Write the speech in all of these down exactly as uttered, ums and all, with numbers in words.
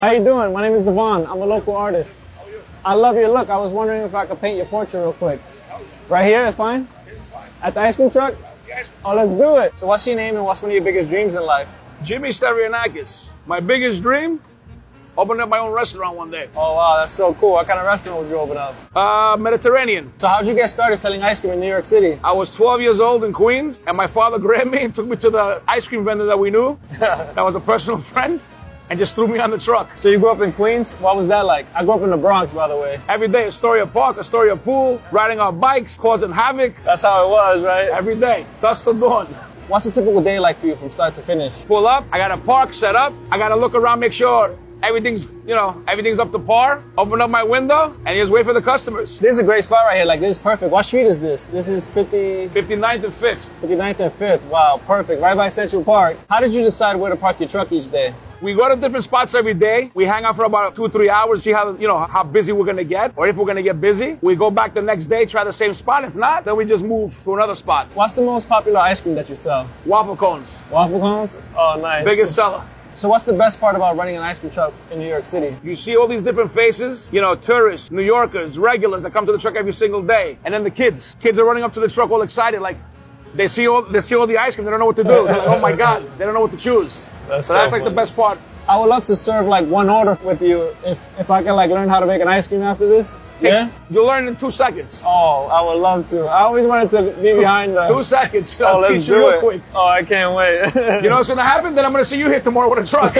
How you doing? My name is Devon. I'm a local artist. How are you? I love your look. I was wondering if I could paint your portrait real quick. Right here is fine? It's fine. At the ice cream truck? Yes. Oh, let's do it. So what's your name and what's one of your biggest dreams in life? Jimmy Stavrianakis. My biggest dream? Open up my own restaurant one day. Oh, wow, that's so cool. What kind of restaurant would you open up? Uh, Mediterranean. So how'd you get started selling ice cream in New York City? I was twelve years old in Queens, and my father grabbed me and took me to the ice cream vendor that we knew. That was a personal friend, and just threw me on the truck. So you grew up in Queens? What was that like? I grew up in the Bronx, by the way. Every day, Astoria Park, Astoria Pool, riding our bikes, causing havoc. That's how it was, right? Every day, dusk till dawn. What's a typical day like for you from start to finish? Pull up, I got a park set up, I got to look around, make sure everything's, you know, everything's up to par. Open up my window and just wait for the customers. This is a great spot right here. Like, this is perfect. What street is this? This is fifty... fifty-ninth and fifth. fifty-ninth and fifth. Wow, perfect. Right by Central Park. How did you decide where to park your truck each day? We go to different spots every day. We hang out for about two or three hours, see how, you know, how busy we're gonna get, or if we're gonna get busy. We go back the next day, try the same spot. If not, then we just move to another spot. What's the most popular ice cream that you sell? Waffle cones. Waffle cones? Oh, nice. Biggest seller. So what's the best part about running an ice cream truck in New York City? You see all these different faces, you know, tourists, New Yorkers, regulars that come to the truck every single day. And then the kids. Kids are running up to the truck all excited, like they see all they see all the ice cream, they don't know what to do. They're like, oh my God, they don't know what to choose. That's so, so that's like funny. the best part. I would love to serve like one order with you if, if I can like learn how to make an ice cream after this. Yeah? You'll learn in two seconds. Oh, I would love to. I always wanted to be behind the... Two seconds. Oh, I'll let's teach you do real it. quick. Oh, I can't wait. You know what's going to happen? Then I'm going to see you here tomorrow with a truck.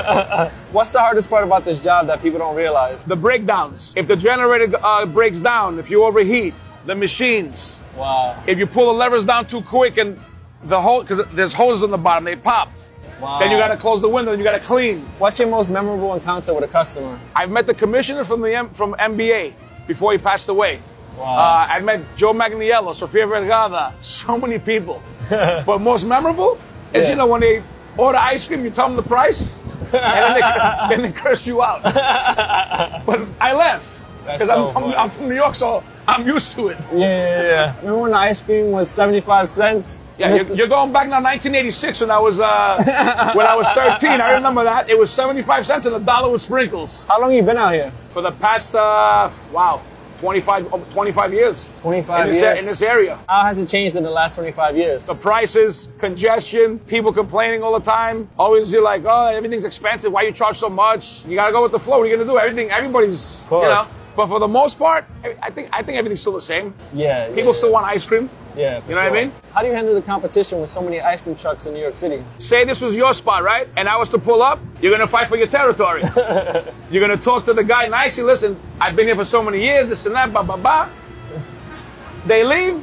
What's the hardest part about this job that people don't realize? The breakdowns. If the generator uh, breaks down, if you overheat, the machines. Wow. If you pull the levers down too quick and the hole, because there's hoses on the bottom, they pop. Wow. Then you got to close the window, and you got to clean. What's your most memorable encounter with a customer? I've met the commissioner from the M- from N B A before he passed away. Wow. Uh, I met Joe Magniello, Sofia Vergara, so many people. But most memorable is, Yeah. you know, when they order ice cream, you tell them the price, and then they, then they curse you out. But I left, because so I'm, from, funny. I'm from New York, so I'm used to it. Yeah, yeah, yeah. Remember when the ice cream was seventy-five cents? Yeah, you're, you're going back now, nineteen eighty-six, when I was uh, when I was thirteen. I remember that. It was seventy-five cents and a dollar with sprinkles. How long you been out here? For the past, uh, wow, twenty-five, over twenty-five years. twenty-five in this, years. in this area. How has it changed in the last twenty-five years? The prices, congestion, people complaining all the time. Always you're like, oh, everything's expensive. Why you charge so much? You gotta go with the flow. What are you gonna do? Everything, everybody's, Of course. you know. But for the most part, I think I think everything's still the same. Yeah. People yeah, still want ice cream. Yeah. for You know what I sure. mean? How do you handle the competition with so many ice cream trucks in New York City? Say this was your spot, right? And I was to pull up, you're gonna fight for your territory. You're gonna talk to the guy nicely. Listen, I've been here for so many years, this and that, blah, blah, blah. They leave.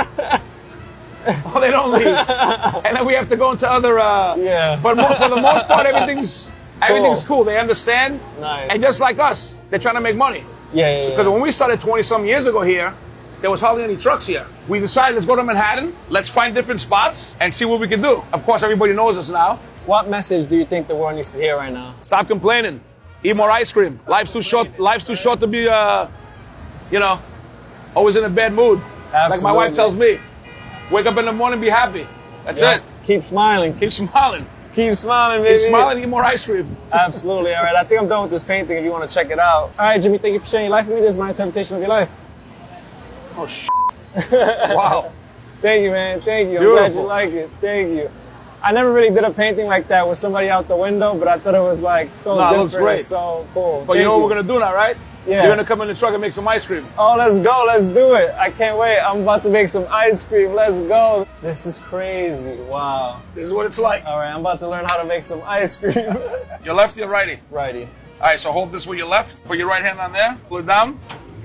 Oh, they don't leave. And then we have to go into other, uh, Yeah. But mo- for the most part, everything's, everything's cool. They understand. Nice. And just like us, they're trying to make money. Yeah, yeah, Because yeah. when we started twenty some years ago here, there was hardly any trucks here. We decided, let's go to Manhattan, let's find different spots and see what we can do. Of course, everybody knows us now. What message do you think the world needs to hear right now? Stop complaining. Eat more ice cream. Life's too short. Life's too short to be, uh, you know, always in a bad mood. Like my wife Absolutely. tells me, wake up in the morning, be happy. That's Yeah. it. Keep smiling. Keep smiling. Keep smiling, baby. Keep smiling. Eat more ice cream. Absolutely. All right. I think I'm done with this painting if you want to check it out. All right, Jimmy, thank you for sharing your life with me. This is my interpretation of your life. Oh, sh. Wow. Thank you, man. Thank you. I'm Beautiful. glad you like it. Thank you. I never really did a painting like that with somebody out the window, but I thought it was like so No, it different. looks great. and So cool. But Thank you know what we're going to do now, right? Yeah. You're going to come in the truck and make some ice cream. Oh, let's go. Let's do it. I can't wait. I'm about to make some ice cream. Let's go. This is crazy. Wow. This is what it's like. All right. I'm about to learn how to make some ice cream. Your lefty or righty? Righty. All right, so hold this with your left. Put your right hand on there. Pull it down.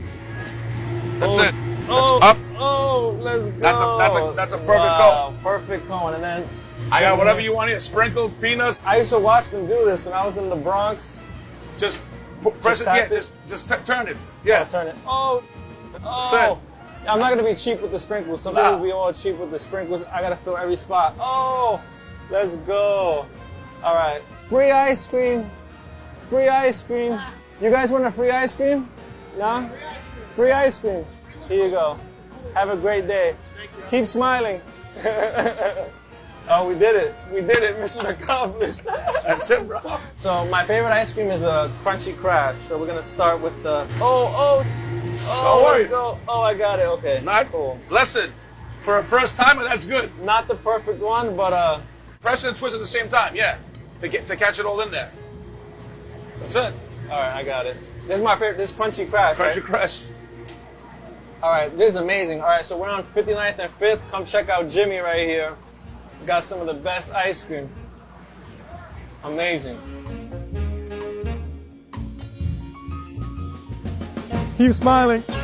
That's Oh. it. That's Oh, up. oh, let's go. That's a- that's a- that's a perfect wow, perfect cone. And then I got whatever you want here. Sprinkles, peanuts. I used to watch them do this when I was in the Bronx. Just pu- press it. tap Yeah, it? just, just t- turn it. Yeah. I'll turn it. Oh, oh. That's it. I'm not gonna be cheap with the sprinkles. Some Nah. people be all cheap with the sprinkles. I gotta fill every spot. Oh, let's go. All right. Free ice cream. Free ice cream. You guys want a free ice cream? No? Free ice cream. Here you go. Have a great day. Keep smiling. Oh, we did it. We did it. Mission accomplished. That's it, bro. So my favorite ice cream is a Crunchy Crash. So we're gonna start with the. Oh, oh, oh. Don't worry. let's go. Oh, I got it. Okay. Not cool. Listen, for a first timer, that's good. Not the perfect one, but uh. Press and twist at the same time, yeah, to get to catch it all in there. That's it. All right, I got it. This is my favorite. This is Crunchy Crash. Crunchy right? Crash. All right, this is amazing. All right, so we're on fifty-ninth and fifth. Come check out Jimmy right here. Got some of the best ice cream. Amazing. Keep smiling.